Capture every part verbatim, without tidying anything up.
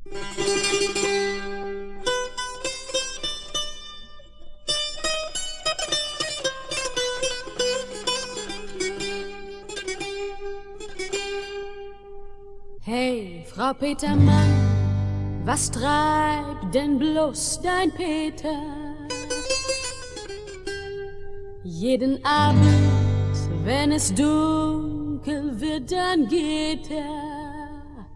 Hey, Frau Petermann, was treibt denn bloß dein Peter? Jeden Abend, wenn es dunkel wird, dann geht er.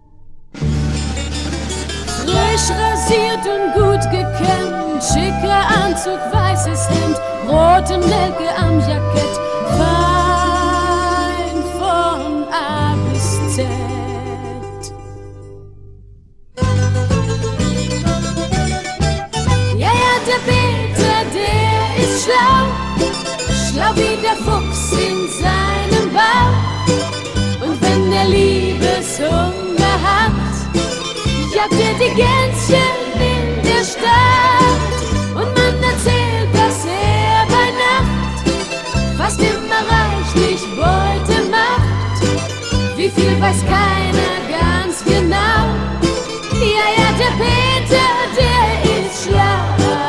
Frisch rasiert und gut gekämmt, schicker Anzug, weißes Hemd, rote Nelke am Jackett, fein von A bis Z. Ja, ja, der Peter, der ist schlau, schlau wie der Fuchs in seinem Bau. Und wenn der Liebeshunger hat, jagt er die Gänschen in der Stadt. Und man erzählt, dass er bei Nacht fast immer reichlich Beute macht. Wie viel weiß keiner ganz genau. Ja, ja, der Peter, der ist schlau.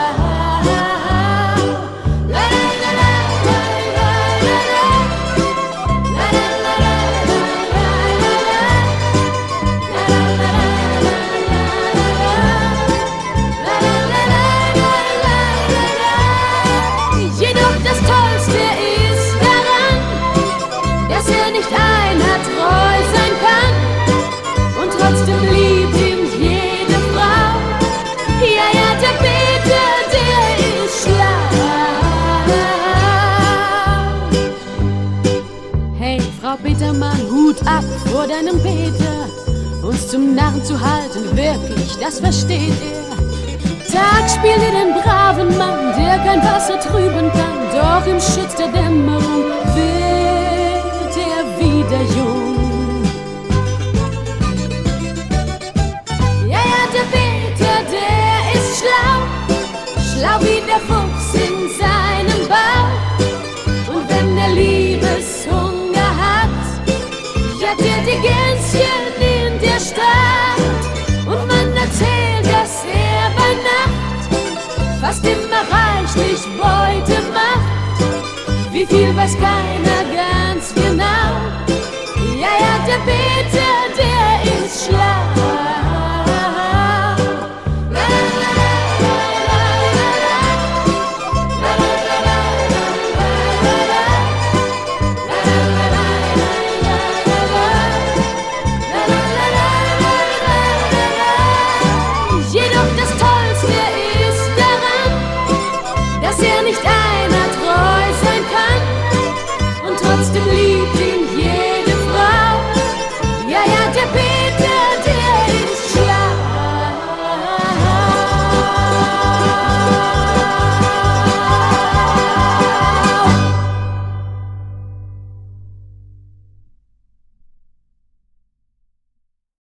Petermann, Hut ab vor deinem Peter, uns zum Narren zu halten, wirklich, das versteht er. Tag spielt er den braven Mann, der kein Wasser trüben kann, doch im Schutz der Dämmerung wird er wieder jung. Ja, ja, der Peter, der ist schlau, schlau wie der Fuchs in seinem Bau. Und wenn der Liebeshunger jagt er die Gänschen in der Stadt. Und man erzählt, dass er bei Nacht fast immer reichlich Beute macht. Wie viel weiß keiner